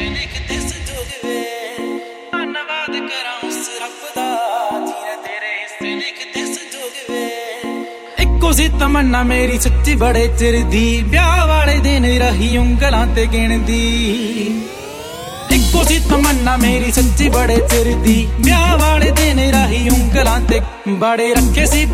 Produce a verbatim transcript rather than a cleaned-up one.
ਲਿਖਦੇ ਸੰਜੋਗ ਵੇ ਧੰਨਵਾਦ ਕਰਾਂ ਉਸ ਰੱਬ ਦਾ ਜਿਹਨੇ ਤੇਰੇ ਹਿੱਸੇ ਲਿਖਦੇ ਸੰਜੋਗ ਵੇ ਇੱਕੋ ਸੀ ਤਮੰਨਾ ਮੇਰੀ ਸੱਚੀ ਬੜੇ ਚਿਰ ਦੀ ਵਿਆਹ ਵਾਲੇ ਦਿਨ ਰਹੀ ਉਂਗਲਾਂ ਤੇ ਗਿਣਦੀ ਇੱਕੋ ਸੀ ਤਮੰਨਾ ਮੇਰੀ ਸੱਚੀ ਬੜੇ ਚਿਰ ਦੀ ਵਿਆਹ ਵਾਲੇ ਦਿਨ ਰਹੀ ਉਂਗਲਾਂ ਤੇ ਬੜੇ ਰੱਖੇ ਸੀ